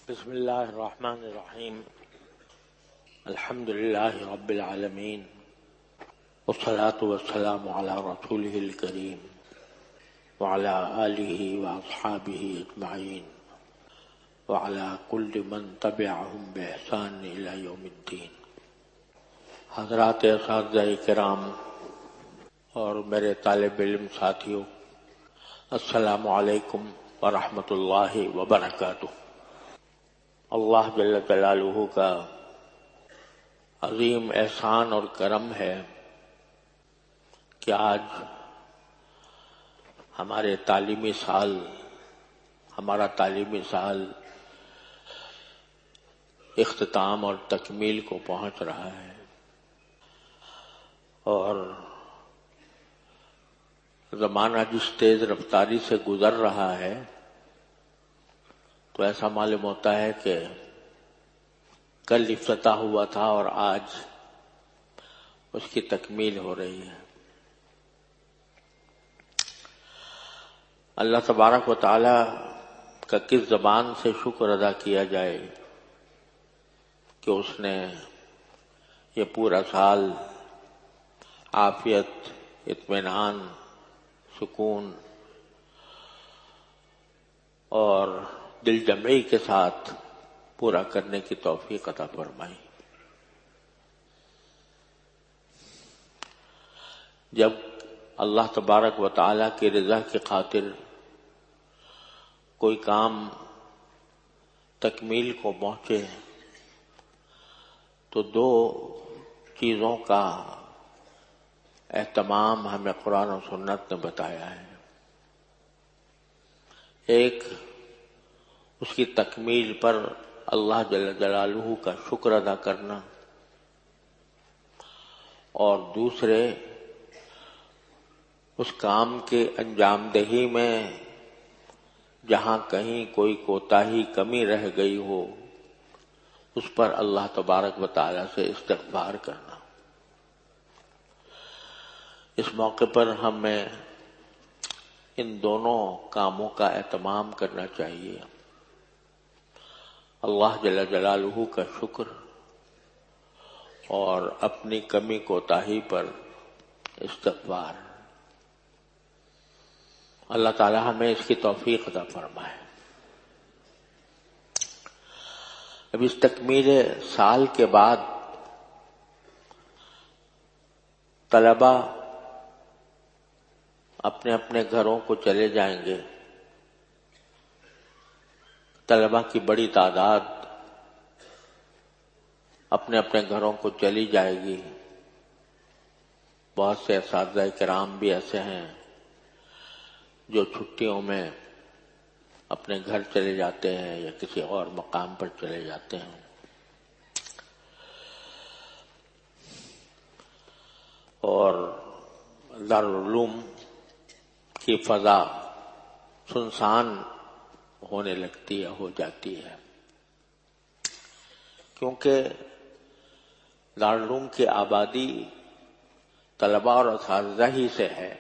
بسم اللہ الرحمن الرحیم الحمد للہ رب العالمین والصلاة والسلام علی رسولہ الکریم وعلی آلہ واصحابہ اجمعین وعلی کل من تبعہم بإحسان الی یوم الدین۔ حضرات اساتذہ کرام اور میرے طالب علم ساتھیوں، السلام علیکم ورحمۃ اللہ وبرکاتہ۔ اللہ جل جلالہ کا عظیم احسان اور کرم ہے کہ آج ہمارا تعلیمی سال اختتام اور تکمیل کو پہنچ رہا ہے، اور زمانہ جس تیز رفتاری سے گزر رہا ہے تو ایسا معلوم ہوتا ہے کہ کل افتتاح ہوا تھا اور آج اس کی تکمیل ہو رہی ہے۔ اللہ تبارک و تعالی کا کس زبان سے شکر ادا کیا جائے کہ اس نے یہ پورا سال عافیت، اطمینان، سکون اور دل جمعی کے ساتھ پورا کرنے کی توفیق عطا فرمائی۔ جب اللہ تبارک و تعالی کی رضا کی خاطر کوئی کام تکمیل کو پہنچے تو دو چیزوں کا اہتمام ہمیں قرآن و سنت نے بتایا ہے۔ ایک، اس کی تکمیل پر اللہ جل جلالہ کا شکر ادا کرنا، اور دوسرے، اس کام کے انجام دہی میں جہاں کہیں کوئی کوتاہی، کمی رہ گئی ہو اس پر اللہ تبارک و تعالی سے استغفار کرنا۔ اس موقع پر ہمیں ان دونوں کاموں کا اہتمام کرنا چاہیے۔ اللہ جل جلالہ کا شکر اور اپنی کمی کوتاہی پر استغفار۔ اللہ تعالی ہمیں اس کی توفیق عطا فرمائے۔ اب اس تکمیل سال کے بعد طلبہ اپنے اپنے گھروں کو چلے جائیں گے۔ طلبہ کی بڑی تعداد اپنے اپنے گھروں کو چلی جائے گی۔ بہت سے اساتذہ کرام بھی ایسے ہیں جو چھٹیوں میں اپنے گھر چلے جاتے ہیں یا کسی اور مقام پر چلے جاتے ہیں۔ اور دارالعلوم کی فضا سنسان ہونے لگتی ہے، ہو جاتی ہے، کیونکہ دارالعلوم کی آبادی طلباء اور اساتذہ ہی سے ہے۔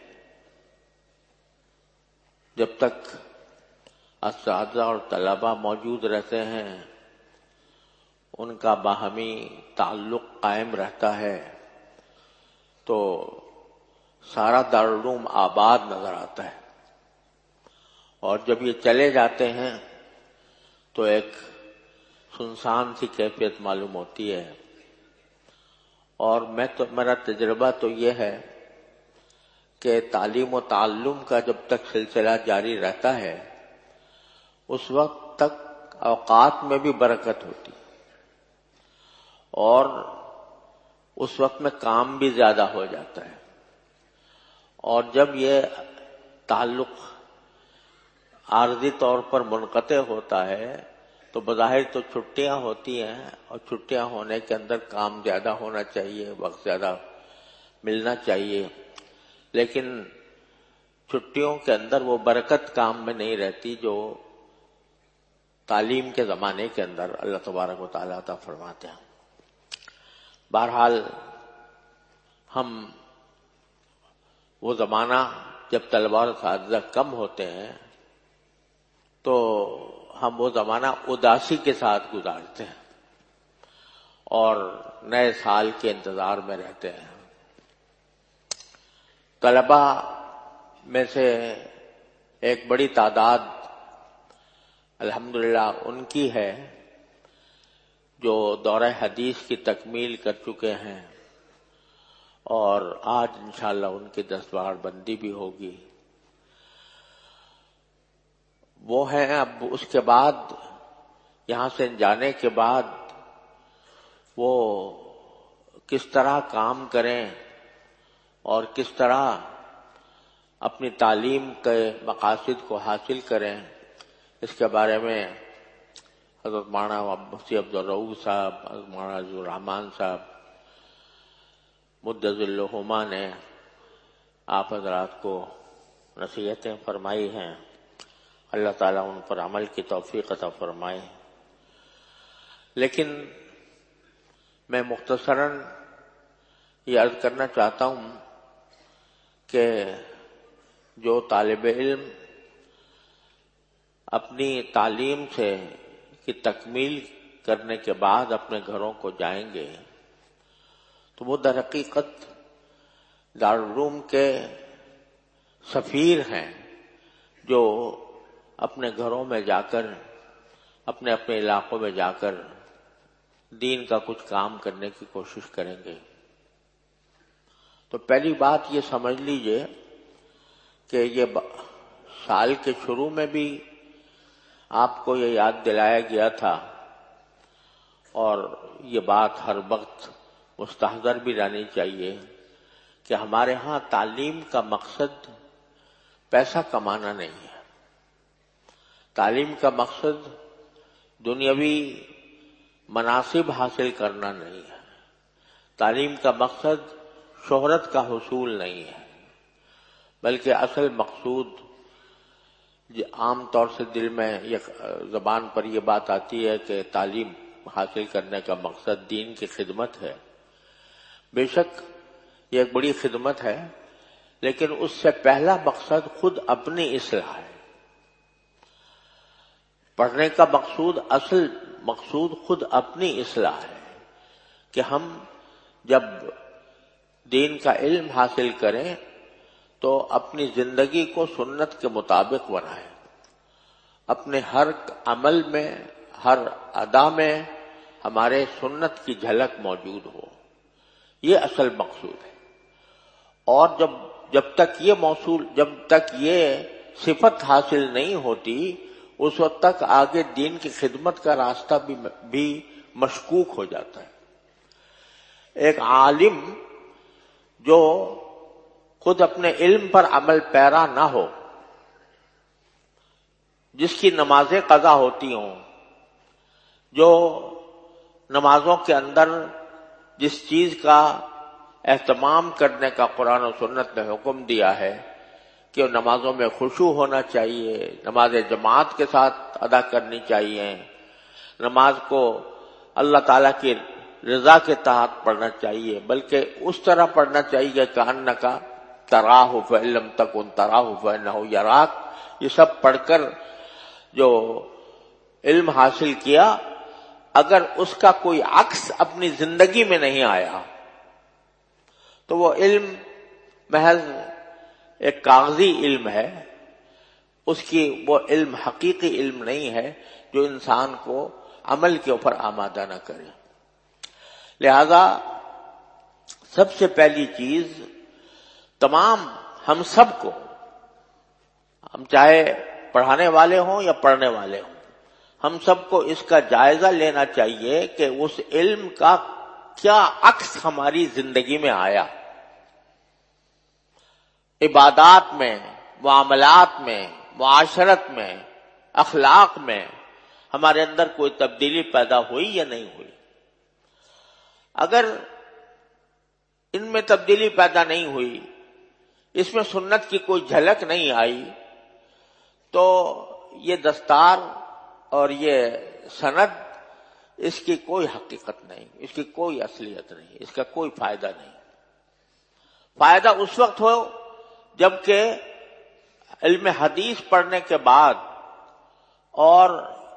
جب تک اساتذہ اور طلباء موجود رہتے ہیں، ان کا باہمی تعلق قائم رہتا ہے، تو سارا دارالعلوم آباد نظر آتا ہے۔ اور جب یہ چلے جاتے ہیں تو ایک سنسان سی کیفیت معلوم ہوتی ہے۔ اور میرا تجربہ تو یہ ہے کہ تعلیم و تعلم کا جب تک سلسلہ جاری رہتا ہے اس وقت تک اوقات میں بھی برکت ہوتی ہے، اور اس وقت میں کام بھی زیادہ ہو جاتا ہے۔ اور جب یہ تعلق عارضی طور پر منقطع ہوتا ہے تو بظاہر تو چھٹیاں ہوتی ہیں، اور چھٹیاں ہونے کے اندر کام زیادہ ہونا چاہیے، وقت زیادہ ملنا چاہیے، لیکن چھٹیوں کے اندر وہ برکت کام میں نہیں رہتی جو تعلیم کے زمانے کے اندر اللہ تبارک و تعالیٰ عطا فرماتے ہیں۔ بہرحال ہم وہ زمانہ جب طلباء اور اساتذہ کم ہوتے ہیں تو ہم وہ زمانہ اداسی کے ساتھ گزارتے ہیں اور نئے سال کے انتظار میں رہتے ہیں۔ طلباء میں سے ایک بڑی تعداد الحمدللہ ان کی ہے جو دورہ حدیث کی تکمیل کر چکے ہیں، اور آج انشاءاللہ ان کی دستار بندی بھی ہوگی۔ وہ ہیں اب اس کے بعد یہاں سے جانے کے بعد وہ کس طرح کام کریں اور کس طرح اپنی تعلیم کے مقاصد کو حاصل کریں، اس کے بارے میں حضرت مولانا مفتی عبدالرؤوف صاحب، حضرت مولانا عبدالرحمان صاحب مدظ اللہما نے آپ حضرات کو نصیحتیں فرمائی ہیں۔ اللہ تعالیٰ ان پر عمل کی توفیق عطا فرمائے۔ لیکن میں مختصراً یہ عرض کرنا چاہتا ہوں کہ جو طالب علم اپنی تعلیم سے کی تکمیل کرنے کے بعد اپنے گھروں کو جائیں گے تو وہ در حقیقت دارالعلوم کے سفیر ہیں، جو اپنے گھروں میں جا کر اپنے اپنے علاقوں میں جا کر دین کا کچھ کام کرنے کی کوشش کریں گے۔ تو پہلی بات یہ سمجھ لیجئے کہ یہ سال کے شروع میں بھی آپ کو یہ یاد دلایا گیا تھا، اور یہ بات ہر وقت مستحضر بھی رہنی چاہیے کہ ہمارے ہاں تعلیم کا مقصد پیسہ کمانا نہیں ہے۔ تعلیم کا مقصد دنیاوی مناصب حاصل کرنا نہیں ہے۔ تعلیم کا مقصد شہرت کا حصول نہیں ہے، بلکہ اصل مقصود عام طور سے دل میں زبان پر یہ بات آتی ہے کہ تعلیم حاصل کرنے کا مقصد دین کی خدمت ہے۔ بے شک یہ ایک بڑی خدمت ہے، لیکن اس سے پہلا مقصد خود اپنی اصلاح ہے۔ پڑھنے کا مقصود، اصل مقصود خود اپنی اصلاح ہے کہ ہم جب دین کا علم حاصل کریں تو اپنی زندگی کو سنت کے مطابق بنائیں، اپنے ہر عمل میں، ہر ادا میں ہمارے سنت کی جھلک موجود ہو۔ یہ اصل مقصود ہے۔ اور جب تک یہ صفت حاصل نہیں ہوتی، اس وقت تک آگے دین کی خدمت کا راستہ بھی مشکوک ہو جاتا ہے۔ ایک عالم جو خود اپنے علم پر عمل پیرا نہ ہو، جس کی نمازیں قضا ہوتی ہوں، جو نمازوں کے اندر جس چیز کا اہتمام کرنے کا قرآن و سنت نے حکم دیا ہے کہ نمازوں میں خشوع ہونا چاہیے، نماز جماعت کے ساتھ ادا کرنی چاہیے، نماز کو اللہ تعالیٰ کی رضا کے تحت پڑھنا چاہیے، بلکہ اس طرح پڑھنا چاہیے کہ انکا تراہ فإن لم تکن تراہ فإنہ یراک۔ یہ سب پڑھ کر جو علم حاصل کیا، اگر اس کا کوئی عکس اپنی زندگی میں نہیں آیا تو وہ علم محض ایک کاغذی علم ہے، اس کی وہ علم حقیقی علم نہیں ہے جو انسان کو عمل کے اوپر آمادہ نہ کرے۔ لہذا سب سے پہلی چیز تمام ہم سب کو، ہم چاہے پڑھانے والے ہوں یا پڑھنے والے ہوں، ہم سب کو اس کا جائزہ لینا چاہیے کہ اس علم کا کیا عکس ہماری زندگی میں آیا۔ عبادات میں، معاملات میں، معاشرت میں، اخلاق میں ہمارے اندر کوئی تبدیلی پیدا ہوئی یا نہیں ہوئی۔ اگر ان میں تبدیلی پیدا نہیں ہوئی، اس میں سنت کی کوئی جھلک نہیں آئی، تو یہ دستار اور یہ سند، اس کی کوئی حقیقت نہیں، اس کی کوئی اصلیت نہیں، اس کا کوئی فائدہ نہیں۔ فائدہ اس وقت ہو جبکہ علم حدیث پڑھنے کے بعد اور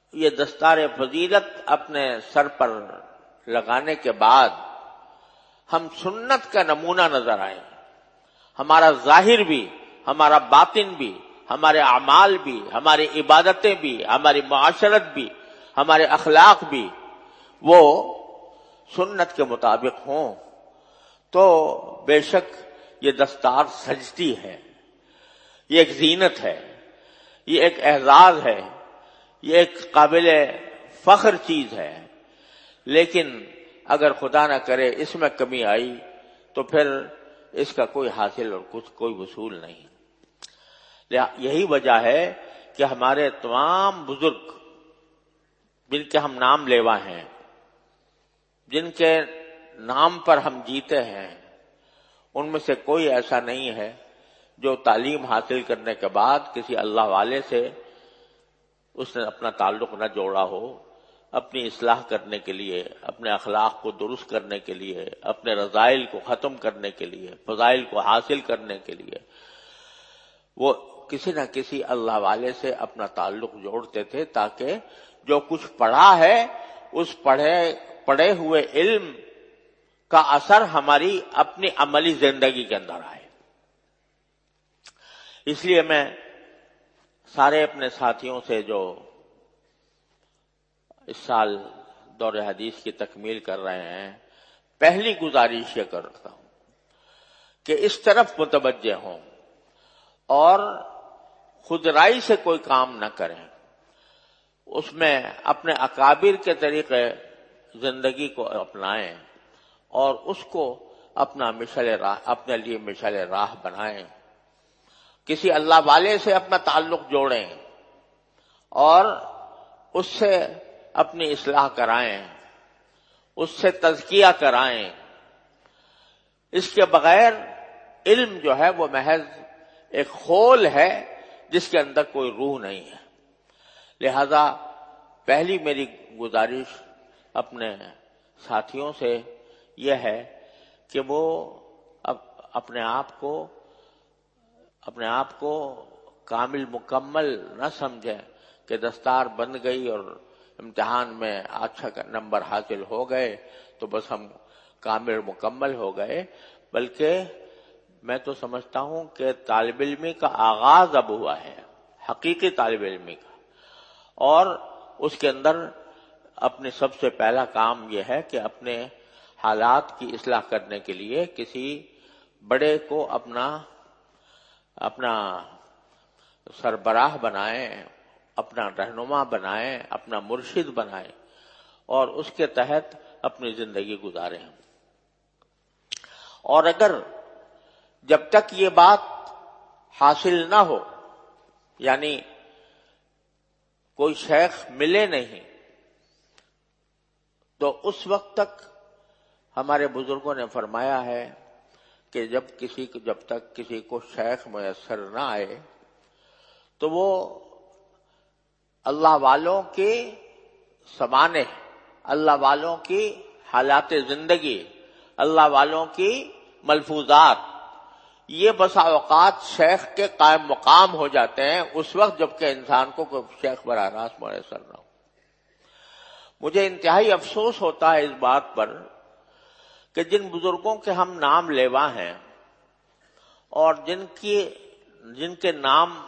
یہ دستار فضیلت اپنے سر پر لگانے کے بعد ہم سنت کا نمونہ نظر آئیں، ہمارا ظاہر بھی، ہمارا باطن بھی، ہمارے اعمال بھی، ہماری عبادتیں بھی، ہماری معاشرت بھی، ہمارے اخلاق بھی وہ سنت کے مطابق ہوں، تو بے شک یہ دستار سجتی ہے، یہ ایک زینت ہے، یہ ایک اعزاز ہے، یہ ایک قابل فخر چیز ہے۔ لیکن اگر خدا نہ کرے اس میں کمی آئی تو پھر اس کا کوئی حاصل اور کوئی وصول نہیں۔ یہی وجہ ہے کہ ہمارے تمام بزرگ جن کے ہم نام لیوا ہیں، جن کے نام پر ہم جیتے ہیں، ان میں سے کوئی ایسا نہیں ہے جو تعلیم حاصل کرنے کے بعد کسی اللہ والے سے اس نے اپنا تعلق نہ جوڑا ہو، اپنی اصلاح کرنے کے لیے، اپنے اخلاق کو درست کرنے کے لیے، اپنے رذائل کو ختم کرنے کے لیے، فضائل کو حاصل کرنے کے لیے وہ کسی نہ کسی اللہ والے سے اپنا تعلق جوڑتے تھے، تاکہ جو کچھ پڑھا ہے اس پڑھے ہوئے علم کا اثر ہماری اپنی عملی زندگی کے اندر آئے۔ اس لیے میں سارے اپنے ساتھیوں سے جو اس سال دور حدیث کی تکمیل کر رہے ہیں، پہلی گزارش یہ کرتا ہوں کہ اس طرف متوجہ ہوں اور خود رائی سے کوئی کام نہ کریں، اس میں اپنے اکابر کے طریقے زندگی کو اپنائیں اور اس کو اپنے لیے مشعل راہ بنائیں، کسی اللہ والے سے اپنا تعلق جوڑیں اور اس سے اپنی اصلاح کرائیں، اس سے تزکیہ کرائیں۔ اس کے بغیر علم جو ہے وہ محض ایک خول ہے جس کے اندر کوئی روح نہیں ہے۔ لہذا پہلی میری گزارش اپنے ساتھیوں سے یہ ہے کہ وہ اپنے آپ کو کامل مکمل نہ سمجھیں کہ دستار بن گئی اور امتحان میں اچھا نمبر حاصل ہو گئے تو بس ہم کامل مکمل ہو گئے، بلکہ میں تو سمجھتا ہوں کہ طالب علمی کا آغاز اب ہوا ہے، حقیقی طالب علمی کا، اور اس کے اندر اپنے سب سے پہلا کام یہ ہے کہ اپنے حالات کی اصلاح کرنے کے لیے کسی بڑے کو اپنا سربراہ بنائیں، اپنا رہنما بنائیں، اپنا مرشد بنائیں اور اس کے تحت اپنی زندگی گزاریں۔ اور اگر جب تک یہ بات حاصل نہ ہو، یعنی کوئی شیخ ملے نہیں، تو اس وقت تک ہمارے بزرگوں نے فرمایا ہے کہ جب تک کسی کو شیخ میسر نہ آئے تو وہ اللہ والوں کے سمانے، اللہ والوں کی حالات زندگی، اللہ والوں کی ملفوظات، یہ بسا اوقات شیخ کے قائم مقام ہو جاتے ہیں اس وقت جبکہ انسان کو کوئی شیخ براہ راست میسر نہ ہو۔ مجھے انتہائی افسوس ہوتا ہے اس بات پر کہ جن بزرگوں کے ہم نام لیوا ہیں اور جن کے نام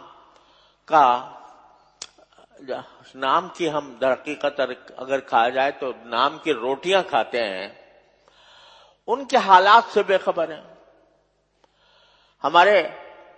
کی ہم در حقیقت اگر کھا جائے تو نام کی روٹیاں کھاتے ہیں، ان کے حالات سے بے خبر ہیں۔ ہمارے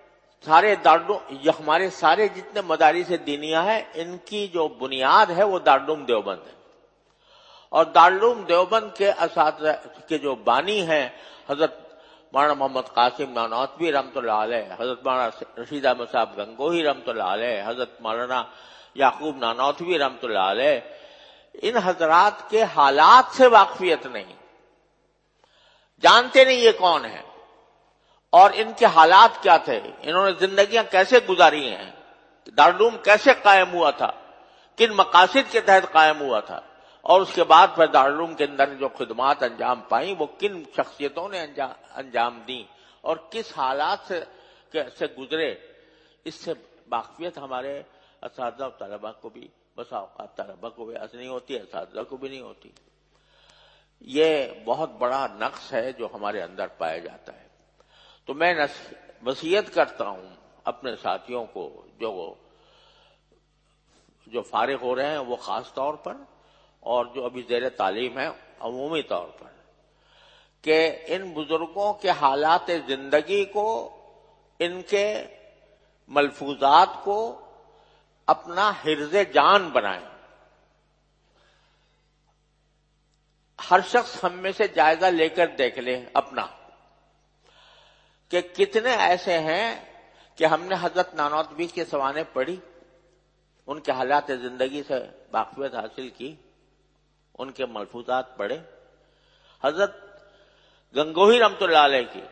سارے جتنے مدارس دینیہ ہیں، ان کی جو بنیاد ہے وہ دارالعلوم دیوبند ہے، اور دارالعلوم دیوبند کے اساتذہ کے جو بانی ہیں حضرت مولانا محمد قاسم نانوتوی رحمۃ اللہ علیہ، حضرت مولانا رشید احمد صاحب گنگوہی رحمۃ اللہ علیہ، حضرت مولانا یعقوب نانوتوی رحمۃ اللہ علیہ، ان حضرات کے حالات سے واقفیت نہیں، جانتے نہیں یہ کون ہے اور ان کے حالات کیا تھے، انہوں نے زندگیاں کیسے گزاری ہیں، دارالعلوم کیسے قائم ہوا تھا، کن مقاصد کے تحت قائم ہوا تھا، اور اس کے بعد پھر دارالعلوم کے اندر جو خدمات انجام پائیں وہ کن شخصیتوں نے انجام دیں اور کس حالات سے گزرے، اس سے واقفیت ہمارے اساتذہ و طلباء کو بھی بس اوقات طلبہ کو بھی نہیں ہوتی، اساتذہ کو بھی نہیں ہوتی. یہ بہت بڑا نقص ہے جو ہمارے اندر پایا جاتا ہے. تو میں وصیت کرتا ہوں اپنے ساتھیوں کو جو فارغ ہو رہے ہیں وہ خاص طور پر، اور جو ابھی زیر تعلیم ہیں عمومی طور پر، کہ ان بزرگوں کے حالات زندگی کو، ان کے ملفوظات کو اپنا حرز جان بنائیں. ہر شخص ہم میں سے جائزہ لے کر دیکھ لے اپنا کہ کتنے ایسے ہیں کہ ہم نے حضرت نانوتوی کی سوانح پڑھی، ان کے حالات زندگی سے واقفیت حاصل کی، ان کے ملفوظات پڑھے. حضرت گنگوہی رحمۃ اللہ علیہ کی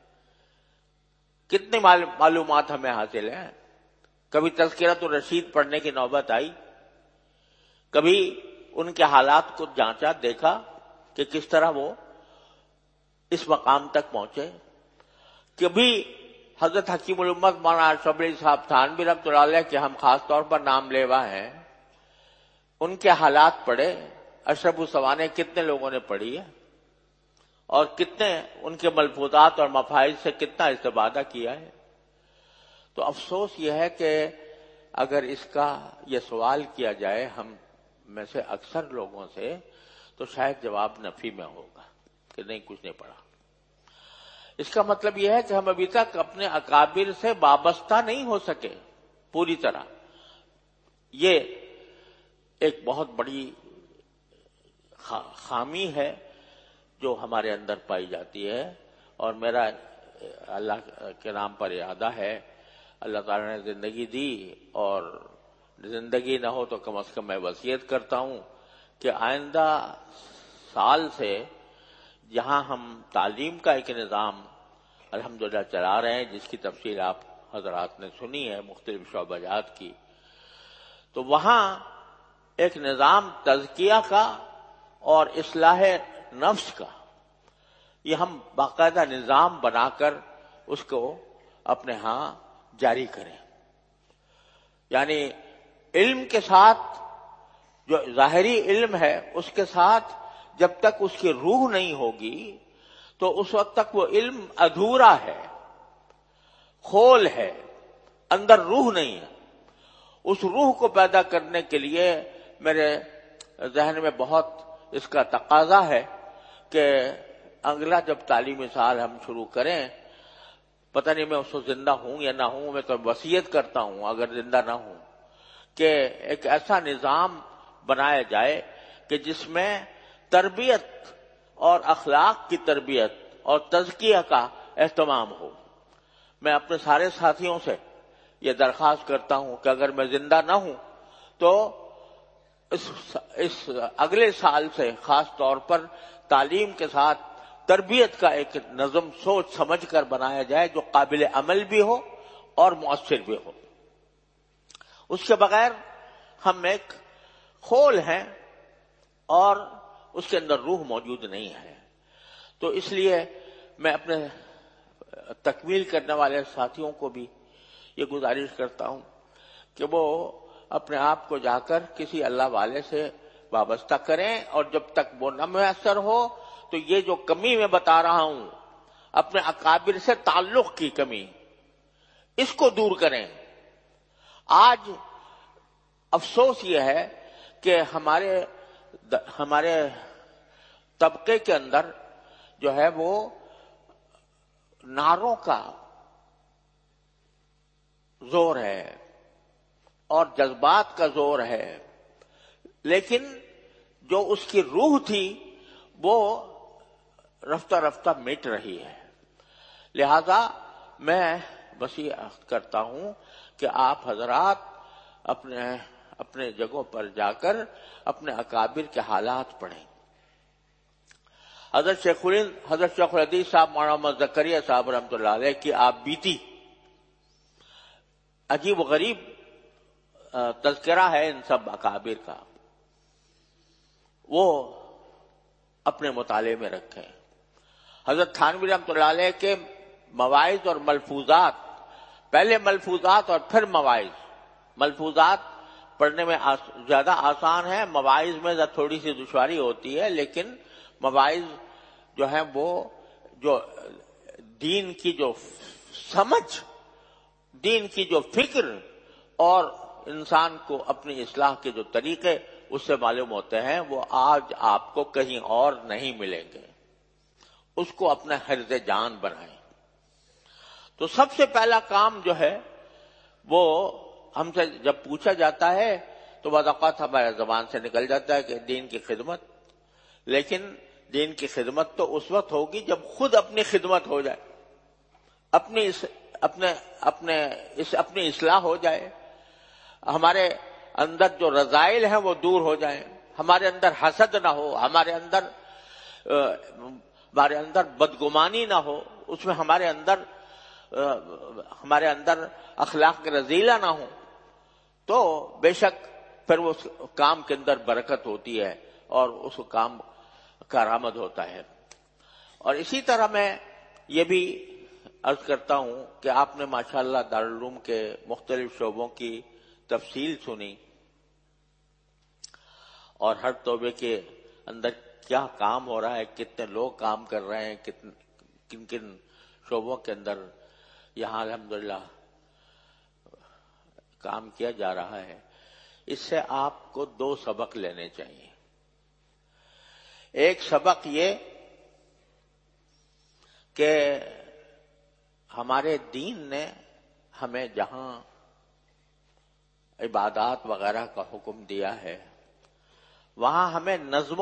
کتنی معلومات ہمیں حاصل ہیں. کبھی تذکرۃ الرشید پڑھنے کی نوبت آئی، کبھی ان کے حالات کو جانچا، دیکھا کہ کس طرح وہ اس مقام تک پہنچے. کبھی حضرت حکیم الامت مولانا شبلی صاحب تھانوی رحمۃ اللہ علیہ کے ہم خاص طور پر نام لیوا ہیں، ان کے حالات پڑھے. اشرف السوانح کتنے لوگوں نے پڑھی ہے اور کتنے ان کے ملفوظات اور مفاہیم سے کتنا استفادہ کیا ہے. تو افسوس یہ ہے کہ اگر اس کا یہ سوال کیا جائے ہم میں سے اکثر لوگوں سے، تو شاید جواب نفی میں ہوگا کہ نہیں، کچھ نہیں پڑھا. اس کا مطلب یہ ہے کہ ہم ابھی تک اپنے اکابر سے وابستہ نہیں ہو سکے پوری طرح. یہ ایک بہت بڑی خامی ہے جو ہمارے اندر پائی جاتی ہے. اور میرا اللہ کے نام پر ارادہ ہے، اللہ تعالیٰ نے زندگی دی، اور زندگی نہ ہو تو کم از کم میں وصیت کرتا ہوں کہ آئندہ سال سے جہاں ہم تعلیم کا ایک نظام الحمدللہ چلا رہے ہیں، جس کی تفصیل آپ حضرات نے سنی ہے مختلف شعبہ جات کی، تو وہاں ایک نظام تزکیہ کا اور اصلاح نفس کا، یہ ہم باقاعدہ نظام بنا کر اس کو اپنے ہاں جاری کریں. یعنی علم کے ساتھ، جو ظاہری علم ہے اس کے ساتھ جب تک اس کی روح نہیں ہوگی تو اس وقت تک وہ علم ادھورا ہے، کھول ہے، اندر روح نہیں ہے. اس روح کو پیدا کرنے کے لیے میرے ذہن میں بہت اس کا تقاضا ہے کہ اگلا جب تعلیمی سال ہم شروع کریں، پتہ نہیں میں اس وقت زندہ ہوں یا نہ ہوں، میں تو وصیت کرتا ہوں اگر زندہ نہ ہوں کہ ایک ایسا نظام بنایا جائے کہ جس میں تربیت اور اخلاق کی تربیت اور تزکیہ کا اہتمام ہو. میں اپنے سارے ساتھیوں سے یہ درخواست کرتا ہوں کہ اگر میں زندہ نہ ہوں تو اس اگلے سال سے خاص طور پر تعلیم کے ساتھ تربیت کا ایک نظم سوچ سمجھ کر بنایا جائے جو قابل عمل بھی ہو اور مؤثر بھی ہو. اس کے بغیر ہم ایک کھول ہیں اور اس کے اندر روح موجود نہیں ہے. تو اس لیے میں اپنے تکمیل کرنے والے ساتھیوں کو بھی یہ گزارش کرتا ہوں کہ وہ اپنے آپ کو جا کر کسی اللہ والے سے وابستہ کریں، اور جب تک وہ نہ میسر ہو تو یہ جو کمی میں بتا رہا ہوں اپنے اکابر سے تعلق کی کمی، اس کو دور کریں. آج افسوس یہ ہے کہ ہمارے طبقے کے اندر جو ہے وہ نعروں کا زور ہے اور جذبات کا زور ہے، لیکن جو اس کی روح تھی وہ رفتہ رفتہ مٹ رہی ہے. لہذا میں وصیت کرتا ہوں کہ آپ حضرات اپنے جگہوں پر جا کر اپنے اکابر کے حالات پڑھیں. حضرت شیخ الحدیث صاحب مولانا محمد زکریا صاحب رحمۃ اللہ علیہ کی آپ بیتی عجیب و غریب تذکرہ ہے ان سب اکابر کا، وہ اپنے مطالعے میں رکھیں. حضرت تھانوی رحمۃ اللہ علیہ کے مواعظ اور ملفوظات، پہلے ملفوظات اور پھر مواعظ، ملفوظات پڑھنے میں زیادہ آسان ہے، مواعظ میں تھوڑی سی دشواری ہوتی ہے، لیکن مواعظ جو ہیں وہ جو دین کی جو سمجھ، دین کی جو فکر اور انسان کو اپنی اصلاح کے جو طریقے اس سے معلوم ہوتے ہیں، وہ آج آپ کو کہیں اور نہیں ملیں گے. اس کو اپنا حرز جان بنائیں. تو سب سے پہلا کام جو ہے وہ ہم سے جب پوچھا جاتا ہے تو بعض اوقات ہمارے زبان سے نکل جاتا ہے کہ دین کی خدمت. لیکن دین کی خدمت تو اس وقت ہوگی جب خود اپنی خدمت ہو جائے، اپنی اصلاح ہو جائے، ہمارے اندر جو رذائل ہیں وہ دور ہو جائیں، ہمارے اندر حسد نہ ہو، ہمارے اندر بدگمانی نہ ہو، اس میں ہمارے اندر اخلاق رذیلہ نہ ہو، تو بے شک پھر اس کام کے اندر برکت ہوتی ہے اور اس کام کارآمد ہوتا ہے. اور اسی طرح میں یہ بھی عرض کرتا ہوں کہ آپ نے ماشاءاللہ دارالعلوم کے مختلف شعبوں کی تفصیل سنی اور ہر شعبے کے اندر کیا کام ہو رہا ہے، کتنے لوگ کام کر رہے ہیں، کن کن شعبوں کے اندر یہاں الحمدللہ کام کیا جا رہا ہے. اس سے آپ کو دو سبق لینے چاہیے. ایک سبق یہ کہ ہمارے دین نے ہمیں جہاں عبادات وغیرہ کا حکم دیا ہے وہاں ہمیں نظم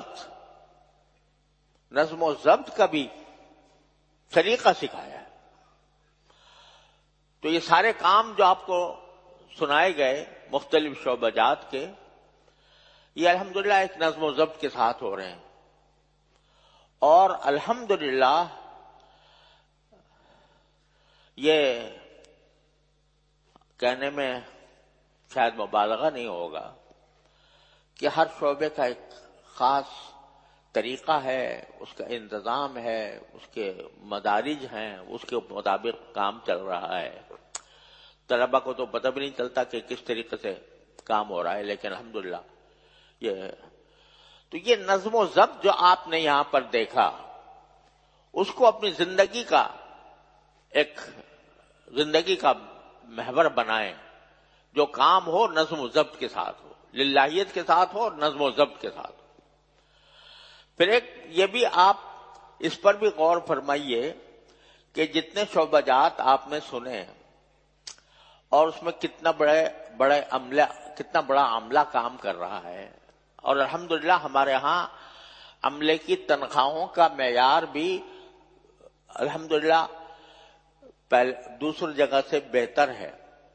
و ضبط کا بھی طریقہ سکھایا ہے. تو یہ سارے کام جو آپ کو سنائے گئے مختلف شعبہ جات کے، یہ الحمدللہ ایک نظم و ضبط کے ساتھ ہو رہے ہیں. اور الحمدللہ یہ کہنے میں شاید مبالغہ نہیں ہوگا کہ ہر شعبے کا ایک خاص طریقہ ہے، اس کا انتظام ہے، اس کے مدارج ہیں، اس کے مطابق کام چل رہا ہے. طلبہ کو تو پتہ بھی نہیں چلتا کہ کس طریقے سے کام ہو رہا ہے، لیکن الحمدللہ تو یہ نظم و ضبط جو آپ نے یہاں پر دیکھا، اس کو اپنی زندگی کا محور بنائیں. جو کام ہو نظم و ضبط کے ساتھ ہو، للہیت کے ساتھ ہو اور نظم و ضبط کے ساتھ ہو. پھر ایک یہ بھی آپ اس پر بھی غور فرمائیے کہ جتنے شعبہ جات آپ نے سنے اور اس میں کتنا بڑا عملہ کام کر رہا ہے. اور الحمدللہ ہمارے ہاں عملے کی تنخواہوں کا معیار بھی الحمدللہ دوسری جگہ سے بہتر ہے.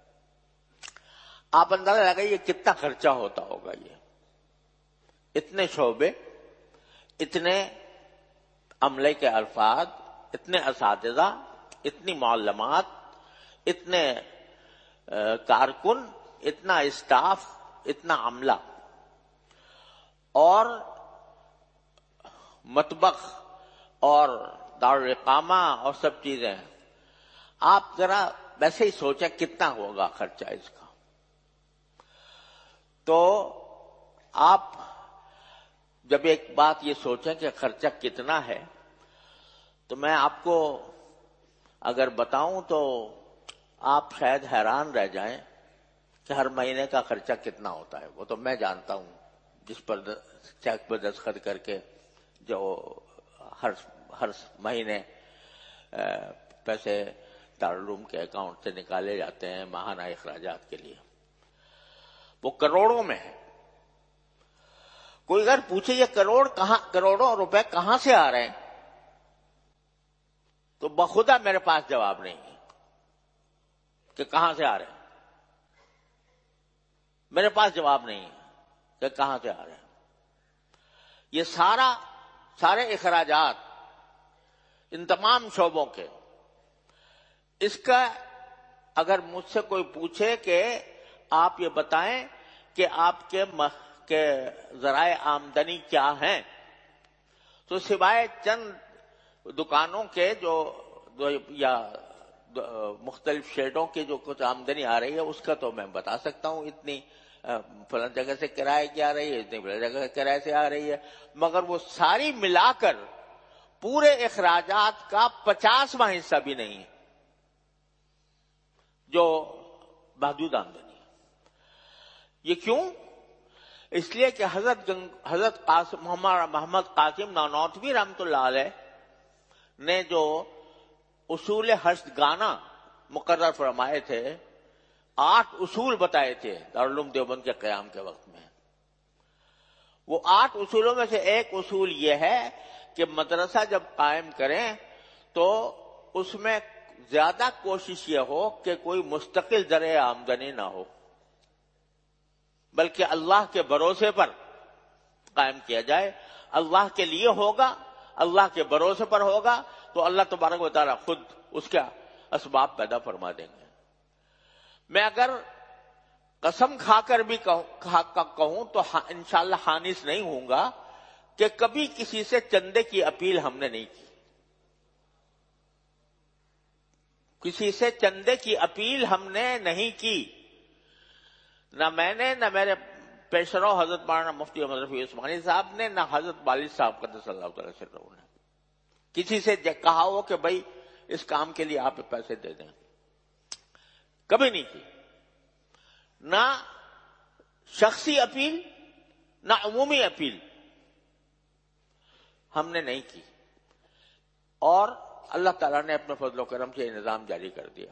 آپ اندازہ لگائیے کتنا خرچہ ہوتا ہوگا. یہ اتنے شعبے، اتنے عملے کے الفاظ، اتنے اساتذہ، اتنی معلمات، اتنے کارکن، اتنا اسٹاف، اتنا عملہ اور مطبخ اور دارالاقامہ اور سب چیزیں. آپ ذرا ویسے ہی سوچیں کتنا ہوگا خرچہ اس کا. تو آپ جب ایک بات یہ سوچیں کہ خرچہ کتنا ہے، تو میں آپ کو اگر بتاؤں تو آپ شاید حیران رہ جائیں کہ ہر مہینے کا خرچہ کتنا ہوتا ہے. وہ تو میں جانتا ہوں، جس پر چیک پر دستخط کر کے جو ہر مہینے پیسے دارالعلوم کے اکاؤنٹ سے نکالے جاتے ہیں ماہانہ اخراجات کے لیے، وہ کروڑوں میں ہے. کوئی اگر پوچھے یہ کروڑوں روپے کہاں سے آ رہے ہیں، تو بخدا میرے پاس جواب نہیں ہے کہ کہاں سے آ رہے ہیں. میرے پاس جواب نہیں ہے کہ کہاں سے آ رہے ہیں. یہ سارے اخراجات ان تمام شعبوں کے، اس کا اگر مجھ سے کوئی پوچھے کہ آپ یہ بتائیں کہ آپ کے ذرائع آمدنی کیا ہیں، تو سوائے چند دکانوں کے یا مختلف شیڈوں کی جو کچھ آمدنی آ رہی ہے اس کا تو میں بتا سکتا ہوں. اتنی فلاں جگہ سے کرائے کی آ رہی ہے، اتنی فلاں جگہ سے کرائے سے آ رہی ہے، مگر وہ ساری ملا کر پورے اخراجات کا 50واں حصہ بھی نہیں ہے جو محدود آمدنی ہے۔ یہ کیوں؟ اس لیے کہ حضرت محمد قاسم نانوتوی رحمۃ اللہ علیہ نے جو اصول ہرشگانہ مقرر فرمائے تھے، 8 اصول بتائے تھے دارالعلوم دیوبند کے قیام کے وقت میں، وہ 8 اصولوں میں سے ایک اصول یہ ہے کہ مدرسہ جب قائم کریں تو اس میں زیادہ کوشش یہ ہو کہ کوئی مستقل ذریعہ آمدنی نہ ہو، بلکہ اللہ کے بھروسے پر قائم کیا جائے۔ اللہ کے لیے ہوگا، اللہ کے بھروسے پر ہوگا تو اللہ تبارک و تعالیٰ خود اس کا اسباب پیدا فرما دیں گے۔ میں اگر قسم کھا کر بھی کہوں تو انشاءاللہ خانس نہیں ہوں گا کہ کبھی کسی سے چندے کی اپیل ہم نے نہیں کی، کسی سے چندے کی اپیل ہم نے نہیں کی، نہ میں نے، نہ میرے پیشرو حضرت مولانا مفتی احمد رفیع عثمانی صاحب نے، نہ حضرت والد صاحب قدس اللہ تعالی سرہ نے کسی سے کہا ہو کہ بھائی اس کام کے لیے آپ پیسے دے دیں، کبھی نہیں کی، نہ شخصی اپیل نہ عمومی اپیل ہم نے نہیں کی، اور اللہ تعالیٰ نے اپنے فضل و کرم سے یہ نظام جاری کر دیا۔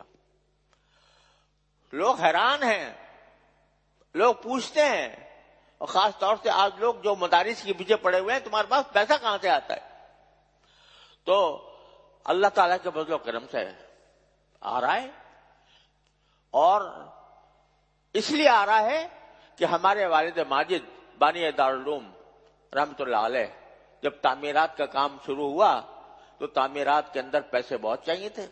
لوگ حیران ہیں، لوگ پوچھتے ہیں، اور خاص طور سے آج لوگ جو مدارس کے پیچھے پڑے ہوئے ہیں تمہارے پاس پیسہ کہاں سے آتا ہے؟ تو اللہ تعالیٰ کے فضل و کرم سے آ رہا ہے، اور اس لیے آ رہا ہے کہ ہمارے والد ماجد بانی دارالعلوم رحمۃ اللہ علیہ جب تعمیرات کا کام شروع ہوا تو تعمیرات کے اندر پیسے بہت چاہیے تھے۔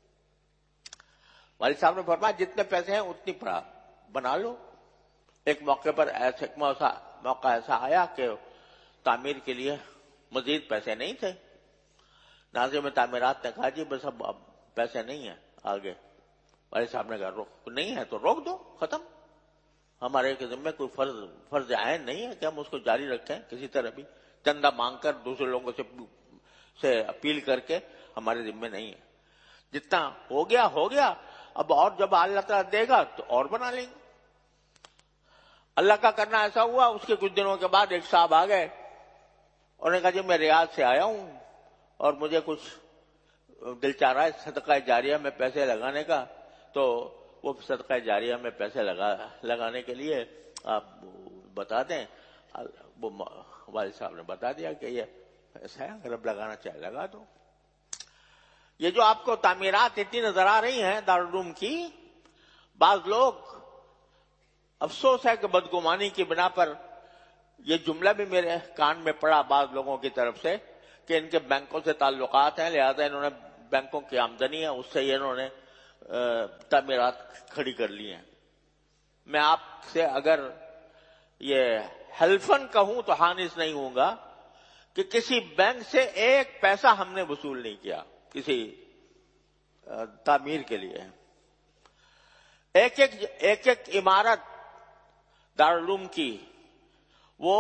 والد صاحب نے فرمایا جتنے پیسے ہیں اتنی بنا لو۔ ایک موقع پر موقع ایسا آیا کہ تعمیر کے لیے مزید پیسے نہیں تھے، ناظم تعمیرات نے کہا جی بس اب پیسے نہیں ہیں آگے۔ والد صاحب نے کہا نہیں ہے تو روک دو، ختم، ہمارے کے ذمہ کوئی فرض عین نہیں ہے کہ ہم اس کو جاری رکھیں، کسی طرح بھی چندہ مانگ کر دوسرے لوگوں سے اپیل کر کے ہمارے ذمہ نہیں ہے، جتنا ہو گیا، اب اور جب اللہ تعالیٰ دے گا تو اور بنا لیں گے۔ اللہ کا کرنا ایسا ہوا، اس کے کچھ دنوں کے بعد ایک صاحب آ گئے، انہوں نے کہا جی میں ریاض سے آیا ہوں اور مجھے کچھ دل چاہ رہا ہے صدقہ جاریہ میں پیسے لگانے کا، تو وہ صدقہ جاریہ میں پیسے لگانے کے لیے آپ بتا دیں۔ وہ والد صاحب نے بتا دیا کہ یہ ایسا ہے، اگر اب لگانا چاہے لگا دو۔ یہ جو آپ کو تعمیرات اتنی نظر آ رہی ہیں دارالعلوم کی، بعض لوگ، افسوس ہے کہ بدگمانی کی بنا پر یہ جملہ بھی میرے کان میں پڑا بعض لوگوں کی طرف سے کہ ان کے بینکوں سے تعلقات ہیں، لہذا انہوں نے بینکوں کی آمدنی ہے اس سے یہ انہوں نے تعمیرات کھڑی کر لی ہیں۔ میں آپ سے اگر یہ حلفاً کہوں تو حانث نہیں ہوں گا کہ کسی بینک سے ایک پیسہ ہم نے وصول نہیں کیا کسی تعمیر کے لیے۔ ایک ایک عمارت دارالعلوم کی، وہ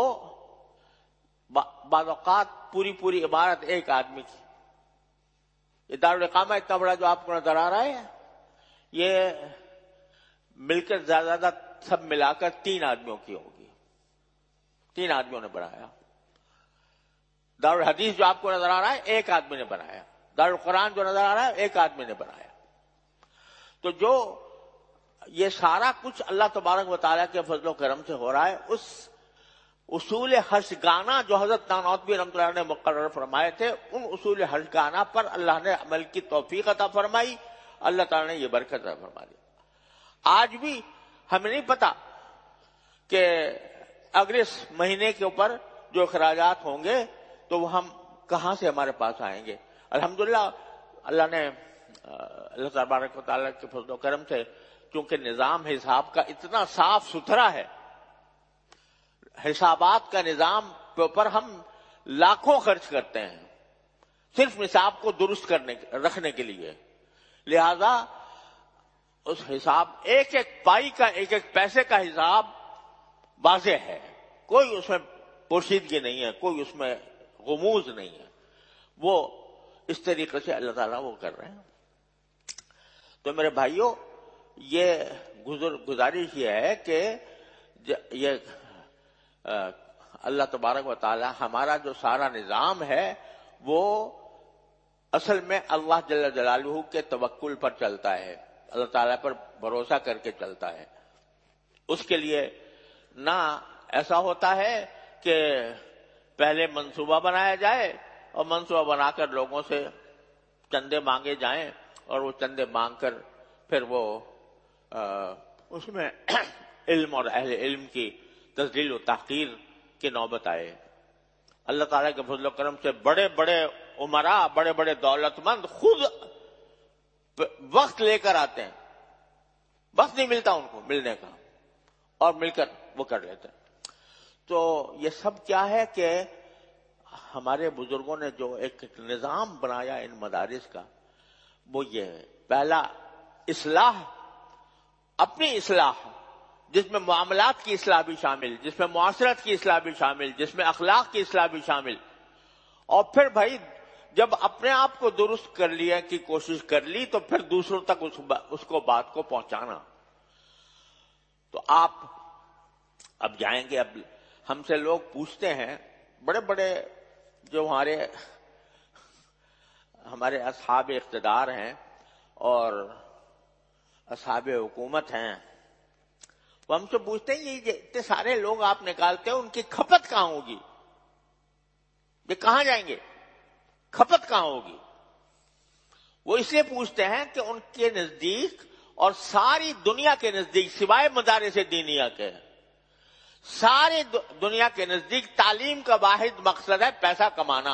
بعض اوقات پوری عمارت ایک آدمی کی۔ یہ دارالاقامہ اتنا بڑا جو آپ کو نظر آ رہا ہے، یہ مل کر زیادہ سب ملا کر 3 آدمیوں کی ہوگی، 3 آدمیوں نے بنایا۔ دارالحدیث جو آپ کو نظر آ رہا ہے ایک آدمی نے بنایا، دارالقرآن جو نظر آ رہا ہے ایک آدمی نے بنایا۔ تو جو یہ سارا کچھ اللہ تبارک و تعالیٰ کے فضل و کرم سے ہو رہا ہے، اس اصول ہرشگانہ جو حضرت نانوتوی رحمۃ اللہ نے مقرر فرمائے تھے، ان اصول ہرشگانہ پر اللہ نے عمل کی توفیق عطا فرمائی، اللہ تعالیٰ نے یہ برکت عطا فرما دی۔ آج بھی ہمیں نہیں پتا کہ اگلے مہینے کے اوپر جو اخراجات ہوں گے تو وہ ہم کہاں سے ہمارے پاس آئیں گے۔ الحمدللہ اللہ نے، اللہ تبارک و تعالیٰ کے فضل و کرم سے، چونکہ نظام حساب کا اتنا صاف ستھرا ہے، حسابات کا نظام کے اوپر ہم لاکھوں خرچ کرتے ہیں صرف نصاب کو درست رکھنے کے لیے، لہذا اس حساب ایک ایک پائی کا، ایک ایک پیسے کا حساب واضح ہے، کوئی اس میں پوشیدگی نہیں ہے، کوئی اس میں غموض نہیں ہے، وہ اس طریقے سے اللہ تعالیٰ وہ کر رہے ہیں۔ تو میرے بھائیوں، یہ گزارش یہ ہے کہ یہ اللہ تبارک و تعالی ہمارا جو سارا نظام ہے وہ اصل میں اللہ جل جلالہ کے توکل پر چلتا ہے، اللہ تعالیٰ پر بھروسہ کر کے چلتا ہے۔ اس کے لیے نہ ایسا ہوتا ہے کہ پہلے منصوبہ بنایا جائے اور منصوبہ بنا کر لوگوں سے چندے مانگے جائیں اور وہ چندے مانگ کر پھر وہ اس میں علم اور اہل علم کی تذلیل و تحقیر کی نوبت آئے۔ اللہ تعالیٰ کے فضل و کرم سے بڑے بڑے عمراء، بڑے بڑے دولت مند خود وقت لے کر آتے ہیں، وقت نہیں ملتا ان کو ملنے کا، اور مل کر وہ کر لیتے ہیں۔ تو یہ سب کیا ہے کہ ہمارے بزرگوں نے جو ایک نظام بنایا ان مدارس کا، وہ یہ ہے، پہلا اصلاح، اپنی اصلاح، جس میں معاملات کی اصلاح بھی شامل، جس میں معاشرت کی اصلاح بھی شامل، جس میں اخلاق کی اصلاح بھی شامل، اور پھر بھائی جب اپنے آپ کو درست کر لیا کی کوشش کر لی تو پھر دوسروں تک اس کو بات کو پہنچانا۔ تو آپ اب جائیں گے، اب ہم سے لوگ پوچھتے ہیں، بڑے بڑے جو ہمارے اصحاب اقتدار ہیں اور اصحاب حکومت ہیں، وہ ہم سے پوچھتے ہیں یہ اتنے سارے لوگ آپ نکالتے ہیں، ان کی کھپت کہاں ہوگی؟ یہ کہاں جائیں گے؟ کھپت کہاں ہوگی؟ وہ اس لیے پوچھتے ہیں کہ ان کے نزدیک اور ساری دنیا کے نزدیک، سوائے مدارس دینیہ کے، ساری دنیا کے نزدیک تعلیم کا واحد مقصد ہے پیسہ کمانا۔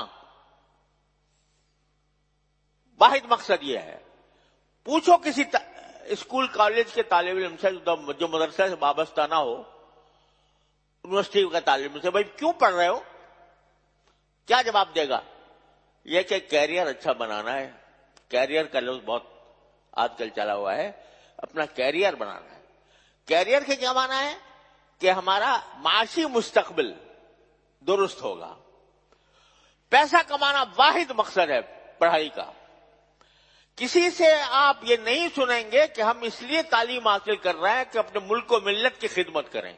واحد مقصد یہ ہے۔ پوچھو کسی اسکول کالج کے طالب علم سے جو مدرسے سے وابستہ نہ ہو، یونیورسٹی کا طالب علم سے، بھائی کیوں پڑھ رہے ہو؟ کیا جواب دے گا؟ یہ کہ کیریئر اچھا بنانا ہے۔ کیریئر کا لفظ بہت آج کل چلا ہوا ہے، اپنا کیریئر بنانا ہے۔ کیریئر کے کیا معنی ہے؟ کہ ہمارا معاشی مستقبل درست ہوگا۔ پیسہ کمانا واحد مقصد ہے پڑھائی کا۔ کسی سے آپ یہ نہیں سنیں گے کہ ہم اس لیے تعلیم حاصل کر رہے ہیں کہ اپنے ملک و ملت کی خدمت کریں۔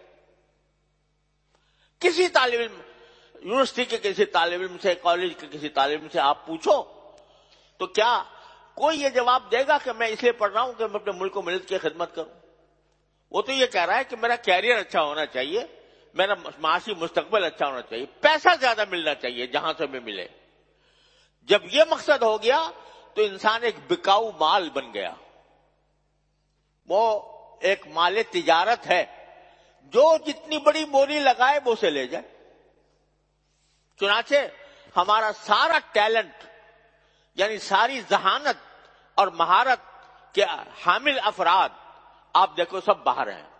کسی طالب علم، یونیورسٹی کے کسی طالب علم سے، کالج کے کسی طالب علم سے آپ پوچھو تو کیا کوئی یہ جواب دے گا کہ میں اس لیے پڑھ رہا ہوں کہ میں اپنے ملک و ملت کی خدمت کروں؟ وہ تو یہ کہہ رہا ہے کہ میرا کیریئر اچھا ہونا چاہیے، میرا معاشی مستقبل اچھا ہونا چاہیے، پیسہ زیادہ ملنا چاہیے جہاں سے بھی ملے۔ جب یہ مقصد ہو گیا تو انسان ایک بکاؤ مال بن گیا، وہ ایک مال تجارت ہے، جو جتنی بڑی بولی لگائے وہ اسے لے جائے۔ چنانچہ ہمارا سارا ٹیلنٹ، یعنی ساری ذہانت اور مہارت کے حامل افراد آپ دیکھو سب باہر ہیں۔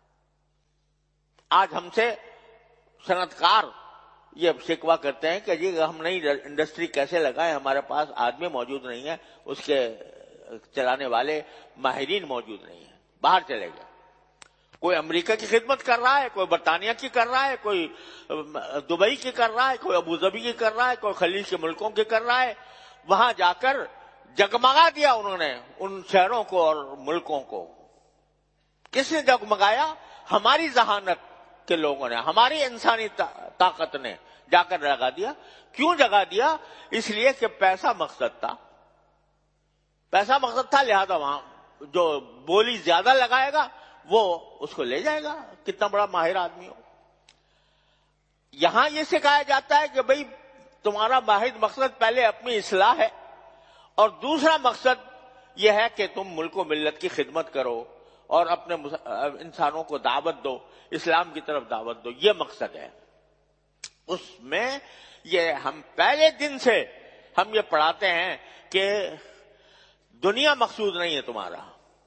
آج ہم سے صنعت کار یہ شکوہ کرتے ہیں کہ جی ہم نئی انڈسٹری کیسے لگائیں، ہمارے پاس آدمی موجود نہیں ہے، اس کے چلانے والے ماہرین موجود نہیں ہیں، باہر چلے گئے۔ کوئی امریکہ کی خدمت کر رہا ہے، کوئی برطانیہ کی کر رہا ہے، کوئی دبئی کی کر رہا ہے، کوئی ابوظبی کی کر رہا ہے، کوئی خلیج کے ملکوں کی کر رہا ہے۔ وہاں جا کر جگمگا دیا انہوں نے ان شہروں کو اور ملکوں کو۔ کس نے جگمگایا؟ ہماری ذہانت کے لوگوں نے، ہماری انسانی طاقت نے جا کر لگا دیا۔ کیوں جگا دیا؟ اس لیے کہ پیسہ مقصد تھا، پیسہ مقصد تھا، لہذا وہاں جو بولی زیادہ لگائے گا وہ اس کو لے جائے گا، کتنا بڑا ماہر آدمی ہو۔ یہاں یہ سکھایا جاتا ہے کہ بھئی تمہارا واحد مقصد پہلے اپنی اصلاح ہے، اور دوسرا مقصد یہ ہے کہ تم ملک و ملت کی خدمت کرو اور اپنے انسانوں کو دعوت دو، اسلام کی طرف دعوت دو، یہ مقصد ہے۔ اس میں یہ ہم پہلے دن سے ہم یہ پڑھاتے ہیں کہ دنیا مقصود نہیں ہے تمہارا،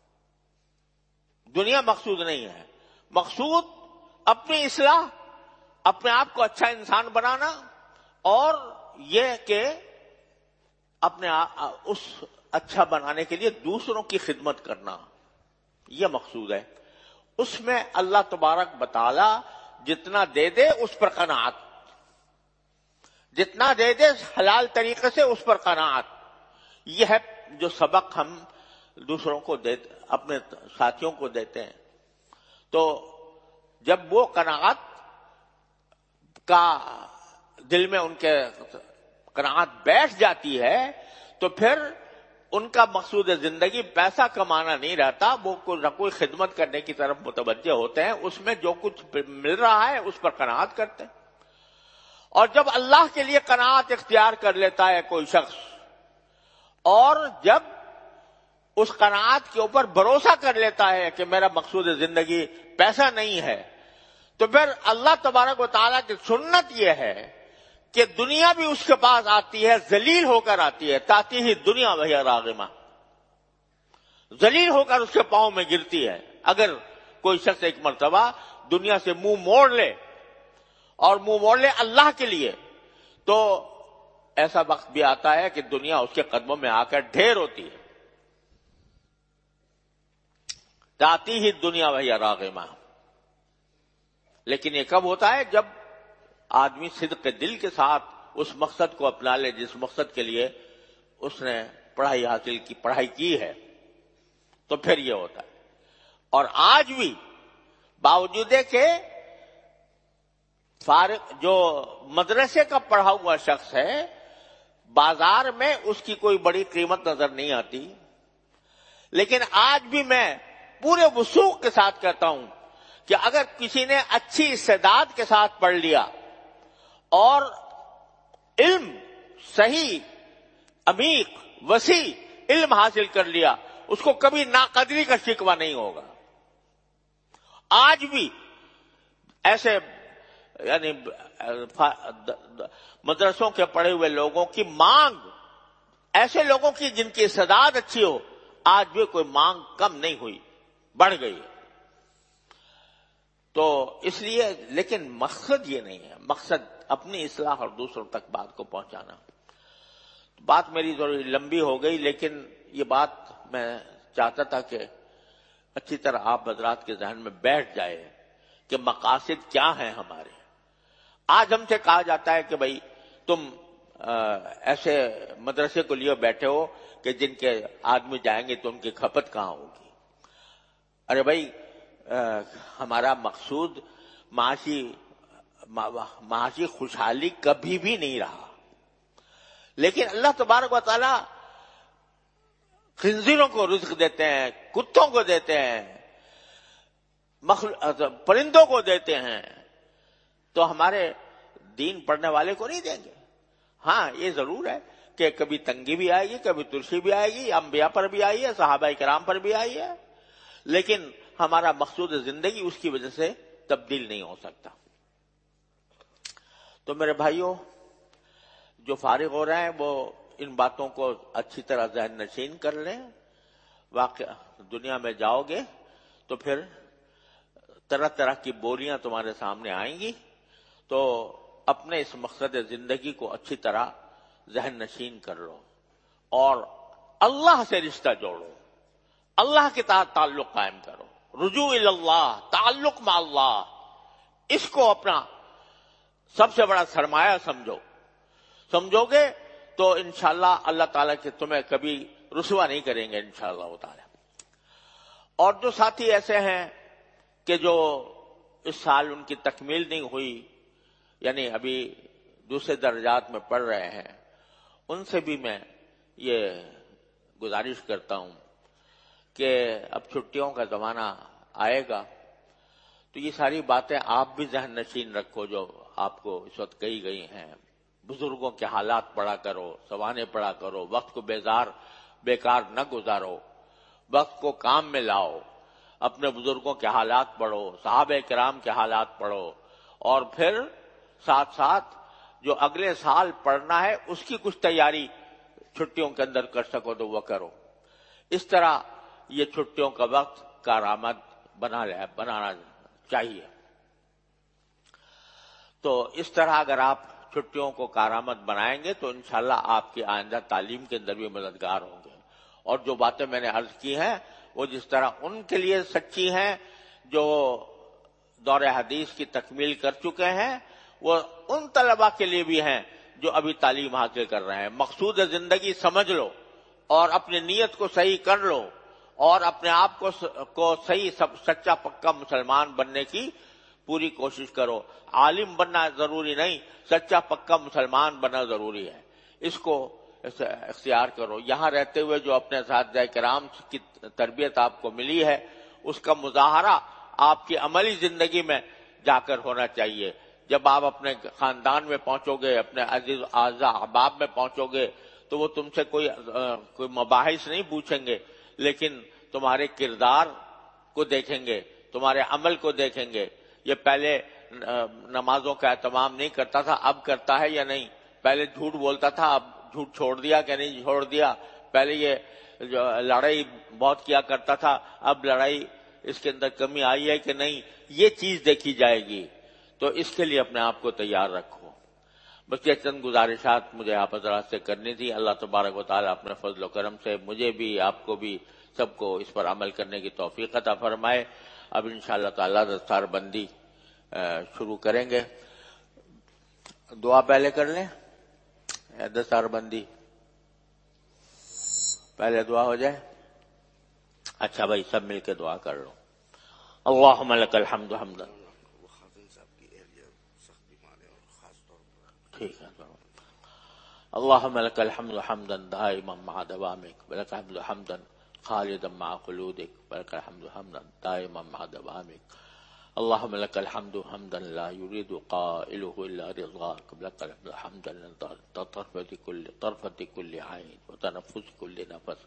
دنیا مقصود نہیں ہے، مقصود اپنی اصلاح، اپنے آپ کو اچھا انسان بنانا، اور یہ کہ اپنے اس اچھا بنانے کے لیے دوسروں کی خدمت کرنا، یہ مقصود ہے۔ اس میں اللہ تبارک بتعالی جتنا دے دے اس پر قناعت، جتنا دے دے حلال طریقے سے اس پر قناعت. یہ ہے جو سبق ہم دوسروں کو دیتے، اپنے ساتھیوں کو دیتے ہیں. تو جب وہ قناعت کا دل میں ان کے قناعت بیٹھ جاتی ہے تو پھر ان کا مقصود زندگی پیسہ کمانا نہیں رہتا، وہ نہ کوئی خدمت کرنے کی طرف متوجہ ہوتے ہیں، اس میں جو کچھ مل رہا ہے اس پر قناعت کرتے ہیں. اور جب اللہ کے لیے قناعت اختیار کر لیتا ہے کوئی شخص، اور جب اس قناعت کے اوپر بھروسہ کر لیتا ہے کہ میرا مقصود زندگی پیسہ نہیں ہے، تو پھر اللہ تبارک و تعالیٰ کی سنت یہ ہے کہ دنیا بھی اس کے پاس آتی ہے، ذلیل ہو کر آتی ہے. تاتی ہی دنیا وہی راغمہ، ذلیل ہو کر اس کے پاؤں میں گرتی ہے. اگر کوئی شخص ایک مرتبہ دنیا سے منہ موڑ لے اور منہ موڑ لے اللہ کے لیے، تو ایسا وقت بھی آتا ہے کہ دنیا اس کے قدموں میں آ کر ڈھیر ہوتی ہے. تاتی ہی دنیا وہی راغمہ. لیکن یہ کب ہوتا ہے؟ جب آدمی صدق دل کے ساتھ اس مقصد کو اپنا لے جس مقصد کے لیے اس نے پڑھائی کی ہے، تو پھر یہ ہوتا ہے. اور آج بھی باوجود کہ فارغ جو مدرسے کا پڑھا ہوا شخص ہے، بازار میں اس کی کوئی بڑی قیمت نظر نہیں آتی، لیکن آج بھی میں پورے وثوق کے ساتھ کہتا ہوں کہ اگر کسی نے اچھی استعداد کے ساتھ پڑھ لیا اور علم صحیح عمیق وسیع علم حاصل کر لیا، اس کو کبھی ناقدری کا شکوہ نہیں ہوگا. آج بھی ایسے یعنی مدرسوں کے پڑھے ہوئے لوگوں کی مانگ، ایسے لوگوں کی جن کی استعداد اچھی ہو، آج بھی کوئی مانگ کم نہیں ہوئی، بڑھ گئی. تو اس لیے لیکن مقصد یہ نہیں ہے، مقصد اپنی اصلاح اور دوسروں تک بات کو پہنچانا. بات میری ضروری لمبی ہو گئی، لیکن یہ بات میں چاہتا تھا کہ اچھی طرح آپ حضرات کے ذہن میں بیٹھ جائے کہ مقاصد کیا ہیں ہمارے. آج ہم سے کہا جاتا ہے کہ بھائی تم ایسے مدرسے کو لیے بیٹھے ہو کہ جن کے آدمی جائیں گے تو ان کی کھپت کہاں ہوگی. ارے بھائی ہمارا مقصود معاشی خوشحالی کبھی بھی نہیں رہا، لیکن اللہ تبارک و تعالی خنزیروں کو رزق دیتے ہیں، کتوں کو دیتے ہیں، پرندوں کو دیتے ہیں، تو ہمارے دین پڑھنے والے کو نہیں دیں گے. ہاں یہ ضرور ہے کہ کبھی تنگی بھی آئے گی، کبھی ترشی بھی آئے گی، انبیاء پر بھی آئی ہے، صحابہ کرام پر بھی آئی ہے، لیکن ہمارا مقصود زندگی اس کی وجہ سے تبدیل نہیں ہو سکتا. تو میرے بھائیوں، جو فارغ ہو رہے ہیں وہ ان باتوں کو اچھی طرح ذہن نشین کر لیں. واقع دنیا میں جاؤ گے تو پھر طرح طرح کی بولیاں تمہارے سامنے آئیں گی، تو اپنے اس مقصد زندگی کو اچھی طرح ذہن نشین کر لو اور اللہ سے رشتہ جوڑو، اللہ کے ساتھ تعلق قائم کرو. رجوع اللہ، تعلق مع اللہ، اس کو اپنا سب سے بڑا سرمایہ سمجھو گے تو انشاءاللہ اللہ تعالیٰ کے تمہیں کبھی رسوا نہیں کریں گے انشاءاللہ تعالیٰ. اور جو ساتھی ایسے ہیں کہ جو اس سال ان کی تکمیل نہیں ہوئی، یعنی ابھی دوسرے درجات میں پڑھ رہے ہیں، ان سے بھی میں یہ گزارش کرتا ہوں کہ اب چھٹیوں کا زمانہ آئے گا تو یہ ساری باتیں آپ بھی ذہن نشین رکھو جو آپ کو اس وقت کہی گئی ہیں. بزرگوں کے حالات پڑھا کرو، سوانے پڑھا کرو، وقت کو بیکار نہ گزارو، وقت کو کام میں لاؤ، اپنے بزرگوں کے حالات پڑھو، صحابہ کرام کے حالات پڑھو، اور پھر ساتھ ساتھ جو اگلے سال پڑھنا ہے اس کی کچھ تیاری چھٹیوں کے اندر کر سکو تو وہ کرو. اس طرح یہ چھٹیوں کا وقت کارآمد بنانا چاہیے. تو اس طرح اگر آپ چھٹیوں کو کارآمد بنائیں گے تو انشاءاللہ آپ کی آئندہ تعلیم کے اندر بھی مددگار ہوں گے. اور جو باتیں میں نے عرض کی ہیں وہ جس طرح ان کے لیے سچی ہیں جو دور حدیث کی تکمیل کر چکے ہیں وہ ان طلباء کے لیے بھی ہیں جو ابھی تعلیم حاصل کر رہے ہیں. مقصود زندگی سمجھ لو اور اپنی نیت کو صحیح کر لو اور اپنے آپ کو صحیح سچا پکا مسلمان بننے کی پوری کوشش کرو. عالم بننا ضروری نہیں، سچا پکا مسلمان بننا ضروری ہے. اس کو اختیار کرو. یہاں رہتے ہوئے جو اپنے اساتذہ کرام کی تربیت آپ کو ملی ہے اس کا مظاہرہ آپ کی عملی زندگی میں جا کر ہونا چاہیے. جب آپ اپنے خاندان میں پہنچو گے، اپنے عزیز اعزا احباب میں پہنچو گے تو وہ تم سے کوئی مباحث نہیں پوچھیں گے، لیکن تمہارے کردار کو دیکھیں گے، تمہارے عمل کو دیکھیں گے. یہ پہلے نمازوں کا اہتمام نہیں کرتا تھا، اب کرتا ہے یا نہیں؟ پہلے جھوٹ بولتا تھا، اب جھوٹ چھوڑ دیا کہ نہیں چھوڑ دیا؟ پہلے یہ لڑائی بہت کیا کرتا تھا، اب لڑائی اس کے اندر کمی آئی ہے کہ نہیں؟ یہ چیز دیکھی جائے گی. تو اس کے لیے اپنے آپ کو تیار رکھو. بس یہ چند گزارشات مجھے آپ حضرات سے کرنی تھی. اللہ تبارک و تعالیٰ اپنے فضل و کرم سے مجھے بھی، آپ کو بھی، سب کو اس پر عمل کرنے کی توفیق عطا فرمائے. اب انشاءاللہ تعالیٰ دستار بندی شروع کریں گے. دعا پہلے کر لیں، دستار بندی پہلے دعا ہو جائے. اچھا بھائی سب مل کے دعا کر لو. اللہم لک الحمد حمدا. ٹھیک ہے. اللہم لک الحمد حمدا دائما مع دوامک ولک الحمد حمدا خالدا مع خلودک ولک الحمد حمدا دائما مع دوامک. اللہم لک الحمد حمدا لا يريد قائله الا رضاک ولک الحمد حمدا طرفة كل عین وتنفس كل نفس.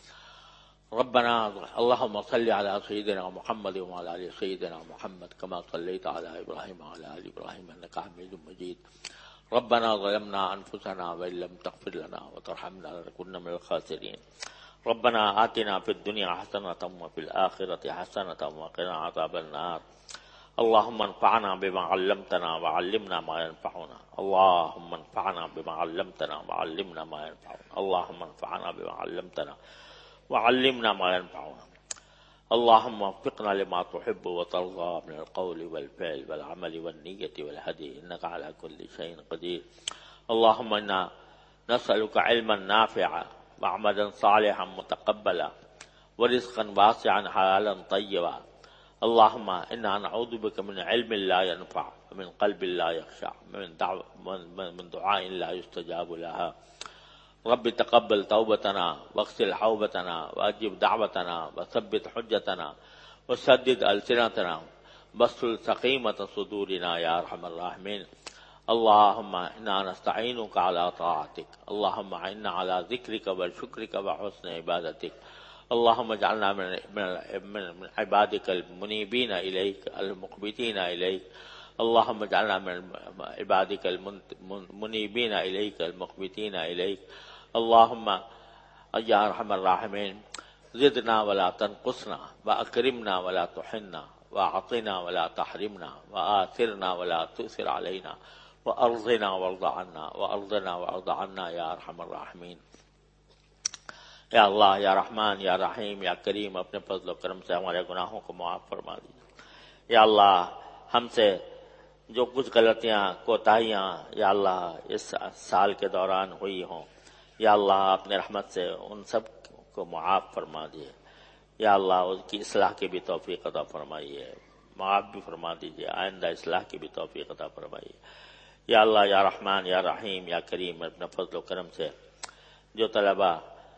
ربنا اللهم صل على سيدنا محمد وعلى آل سيدنا محمد كما صليت على إبراهيم وعلى آل إبراهيم إنك حميد مجيد. ربنا ظلمنا أنفسنا وإن لم تغفر لنا وترحمنا لنكن من الخاسرين. ربنا آتنا في الدنيا حسنة وفي الآخرة حسنة وقنا عذاب النار. اللهم انفعنا بما علمتنا وعلمنا ما ينفعنا. اللهم انفعنا بما علمتنا وعلمنا ما ينفعنا. اللهم انفعنا بما علمتنا وعلمنا ما ينفعنا. اللهم وفقنا لما تحب وترضى من القول والفعل والعمل والنية والهدي إنك على كل شيء قدير. اللهم إنا نسألك علما نافعا وعملا صالحا متقبلا ورزقا واسعا حلالا طيبا. اللهم إنا نعوذ بك من علم لا ينفع ومن قلب لا يخشع من دعاء لا يستجاب لها. رب تقبل توبتنا واغسل حوبتنا واجب دعوتنا وثبت حجتنا وسدد ألسنتنا واسلل سقيمة صدورنا يا أرحم الراحمين. اللهم إنا نستعينك على طاعتك. اللهم إنا على ذكرك وشكرك وحسن عبادتك. اللهم اجعلنا من عبادك المنيبين إليك المقبتين إليك. اللهم اجعلنا من عبادك المنيبين إليك المقبتين إليك. اللهم يا أرحم الراحمين زدنا ولا تنقصنا وأكرمنا ولا تحنا وأعطنا ولا تحرمنا وآثرنا ولا تؤثر علينا وأرضنا وارض عنا وأرضنا وارض عنا يا أرحم الراحمين. یا اللہ یا رحمان یا رحیم یا کریم اپنے فضل و کرم سے ہمارے گناہوں کو معاف فرما دیجیے. یا اللہ ہم سے جو کچھ غلطیاں کوتاہیاں یا اللہ اس سال کے دوران ہوئی ہوں یا اللہ اپنے رحمت سے ان سب کو معاف فرما دیجیے. یا اللہ اس کی اصلاح کی بھی توفیق عطا فرمائیے، معاف بھی فرما دیجیے، آئندہ اصلاح کی بھی توفیق عطا فرمائیے. یا اللہ یا رحمان یا رحیم یا کریم اپنے فضل و کرم سے جو طلباء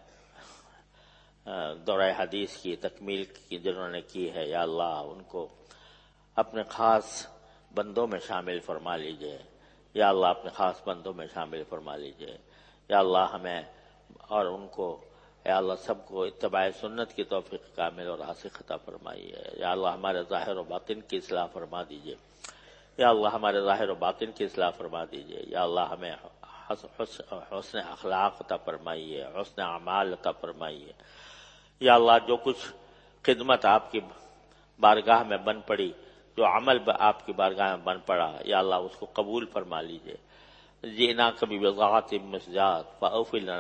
دورہ حدیث کی تکمیل کی جنہوں نے کی ہے یا اللہ ان کو اپنے خاص بندوں میں شامل فرما لیجئے. یا اللہ اپنے خاص بندوں میں شامل فرما لیجئے. یا اللہ ہمیں اور ان کو یا اللہ سب کو اتباع سنت کی توفیق کامل اور راسخ عطا فرمائیے. یا اللہ ہمارے ظاہر و باطن کی اصلاح فرما دیجئے. یا اللہ ہمارے ظاہر و باطن کی اصلاح فرما دیجئے. یا اللہ ہمیں حسن اخلاق عطا فرمائیے، حسن اعمال عطا فرمائیے. یا اللہ جو کچھ خدمت آپ کی بارگاہ میں بن پڑی، جو عمل آپ کی بارگاہ میں بن پڑا یا اللہ اس کو قبول فرما لیجئے. جئنا کبھی بضاعت مزجات فاوفی لنا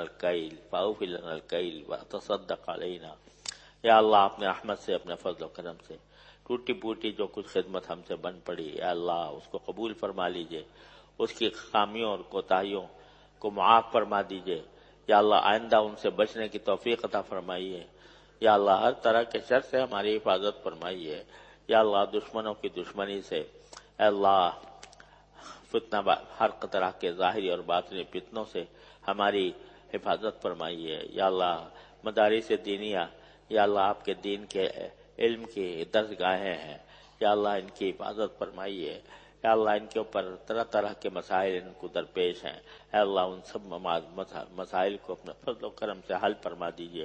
الکیل وتصدق علینا. یا اللہ اپنے رحمت سے اپنے فضل و کرم سے ٹوٹی پوٹی جو کچھ خدمت ہم سے بن پڑی اے اللہ اس کو قبول فرما لیجئے، اس کی خامیوں اور کوتاہیوں کو معاف فرما دیجئے، یا اللہ آئندہ ان سے بچنے کی توفیق عطا فرمائیے، یا اللہ ہر طرح کے شر سے ہماری حفاظت فرمائیے، یا اللہ دشمنوں کی دشمنی سے اے اللہ فتنہ ہر طرح کے ظاہری اور باطنی فتنوں سے ہماری حفاظت فرمائیے، یا اللہ مدارس دینیہ یا اللہ آپ کے دین کے علم کی درسگاہیں ہیں، یا اللہ ان کی حفاظت فرمائیے، یا اللہ ان کے اوپر طرح طرح کے مسائل ان کو درپیش ہیں، اے اللہ ان سب مسائل کو اپنے فضل و کرم سے حل فرما دیجیے،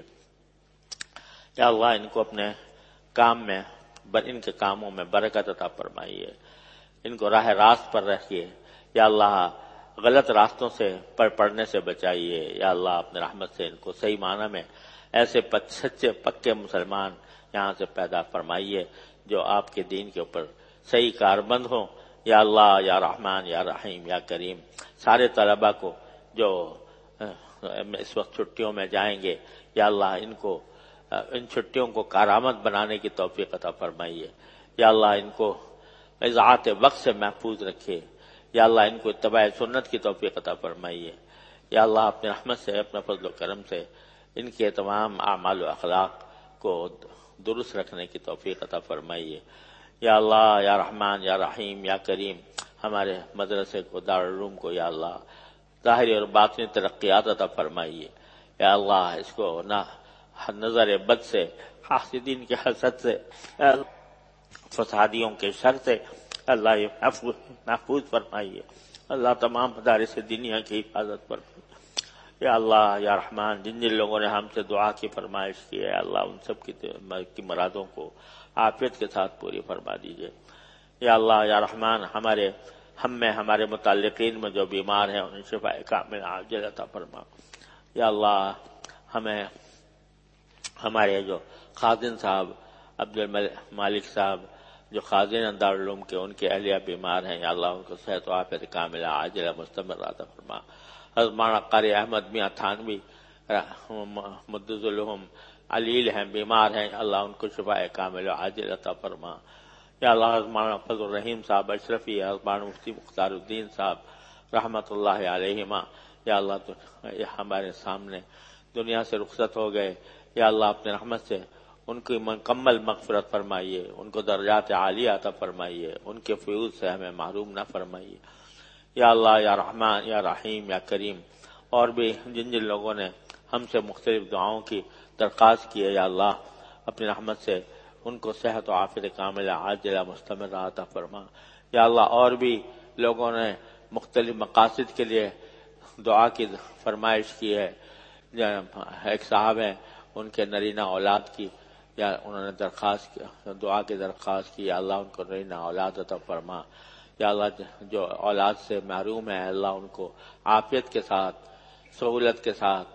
یا اللہ ان کو اپنے کام میں ان کے کاموں میں برکت عطا فرمائیے، ان کو راہ راست پر رکھیے، یا اللہ غلط راستوں سے پڑنے سے بچائیے، یا اللہ اپنے رحمت سے ان کو صحیح معنی میں ایسے سچے پکے مسلمان یہاں سے پیدا فرمائیے جو آپ کے دین کے اوپر صحیح کاربند ہوں، یا اللہ یا رحمان یا رحیم یا کریم سارے طلبہ کو جو اس وقت چھٹیوں میں جائیں گے، یا اللہ ان چھٹیوں کو کارآمد بنانے کی توفیق عطا فرمائیے، یا اللہ ان کو اضاعت وقت سے محفوظ رکھیے، یا اللہ ان کو اتباع سنت کی توفیق عطا فرمائیے، یا اللہ اپنے رحمت سے اپنے فضل و کرم سے ان کے تمام اعمال و اخلاق کو درست رکھنے کی توفیق عطا فرمائیے، یا اللہ یا رحمان یا رحیم یا کریم ہمارے مدرسے کو دارالعلوم کو یا اللہ ظاہری اور باطنی ترقیات عطا فرمائیے، یا اللہ اس کو نہ نظر بد سے، حاسدین کے حسد سے، فسادیوں کے شر سے اللہ یہ محفوظ فرمائیے، اللہ تمام مدارس دنیا کی حفاظت فرمائیے، یا اللہ یا رحمان جن لوگوں نے ہم سے دعا کی فرمائش کی ہے اللہ ان سب کی مرادوں کو عافیت کے ساتھ پوری فرما دیجیے، یا اللہ یا رحمان ہمارے متعلقین میں جو بیمار ہیں انہیں شفاء کامل عاجل عطا فرما، یا اللہ ہمارے جو خازن صاحب عبد المالک صاحب جو خازن دارالعلوم کے ان کے اہلیہ بیمار ہیں، یا اللہ ان کو صحت و عافیت کاملہ عاجلہ مستمر عطا فرما، حضرت مولانا قاری احمد میاں تھانوی مدظ الہم علیل ہیں بیمار ہیں، اللہ ان کو شفاء کامل و عاجل عطا فرما، یا اللہ حضرت مولانا فضل الرحیم صاحب اشرفی، حضرت مولانا مفتی مختار الدین صاحب رحمت اللہ علیہما، یا اللہ ہمارے سامنے دنیا سے رخصت ہو گئے، یا اللہ اپنے رحمت سے ان کی مکمل مغفرت فرمائیے، ان کو درجات عالیہ عطا فرمائیے، ان کے فیوض سے ہمیں محروم نہ فرمائیے، یا اللہ یا رحمان یا رحیم یا کریم اور بھی جن لوگوں نے ہم سے مختلف دعاؤں کی درخواست کی ہے، یا اللہ اپنی رحمت سے ان کو صحت و عافیت کاملہ عاجلہ مستمر عطا فرما، یا اللہ اور بھی لوگوں نے مختلف مقاصد کے لیے دعا کی فرمائش کی ہے، ایک صاحب ہیں ان کے نرینہ اولاد کی یا انہوں نے دعا کی درخواست کی، یا اللہ ان کو نرینہ اولاد عطا فرما، یا اللہ جو اولاد سے محروم ہے اللہ ان کو عافیت کے ساتھ سہولت کے ساتھ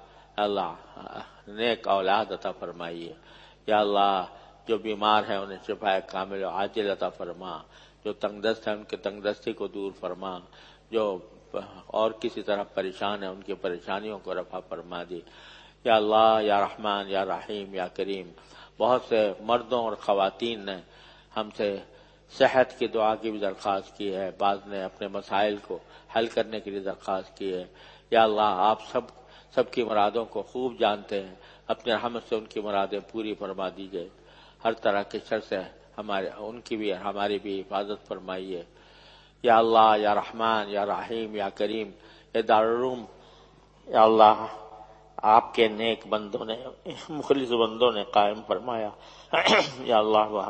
اللہ نیک اولاد عطا فرمائیے، یا اللہ جو بیمار ہیں انہیں شفاء کامل و عاجل عطا فرما، جو تنگ دست ہیں ان کے تنگ دستی کو دور فرما، جو اور کسی طرح پریشان ہیں ان کی پریشانیوں کو رفع فرما دی، یا اللہ یا رحمان یا رحیم یا کریم بہت سے مردوں اور خواتین نے ہم سے صحت کی دعا کی بھی درخواست کی ہے، بعض نے اپنے مسائل کو حل کرنے کے لیے درخواست کی ہے، یا اللہ آپ سب کی مرادوں کو خوب جانتے ہیں، اپنے رحمت سے ان کی مرادیں پوری فرما دیجیے، ہر طرح کے شر سے ان کی بھی ہماری بھی حفاظت فرمائیے، یا اللہ یا رحمان یا رحیم یا کریم یہ دارالعلوم یا اللہ آپ کے نیک بندوں نے مخلص بندوں نے قائم فرمایا، یا اللہ وہ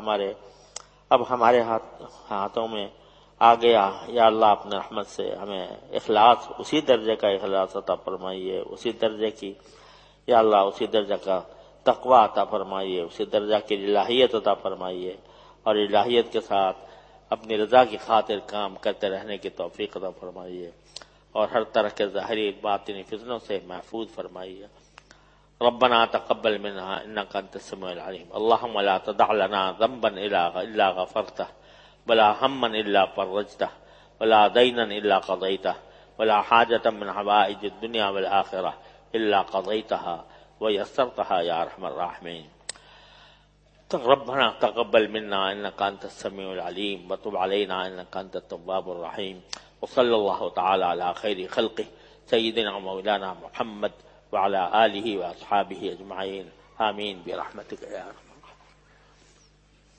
ہمارے ہاتھوں میں آ گیا، یا اللہ اپنے رحمت سے ہمیں اخلاص اسی درجے کا اخلاص عطا فرمائیے، اسی درجے کی یا اللہ اسی درجہ کا تقوی عطا فرمائیے، اسی درجہ کی الہیت عطا فرمائیے، اور الہیت کے ساتھ اپنی رضا کی خاطر کام کرتے رہنے کی توفیق عطا فرمائیے، اور ہر طرح کے ظاہری باطنی فتنوں سے محفوظ فرمائیے۔ ربنا تقبل منا انك انت السميع العليم اللهم لا تدع لنا ذنبا الا غفرته ولا هما الا فرجته ولا دينا الا قضيته ولا حاجة من حوائج الدنيا والآخرة الا قضيتها ويسرتها يا ارحم الراحمين۔ ربنا تقبل منا انك انت السميع العليم وتب علينا انك انت التواب الرحيم وصلى الله تعالى على خير خلقه سيدنا مولانا محمد وعلى آله واصحابه اجمعين آمين برحمتك يا رب.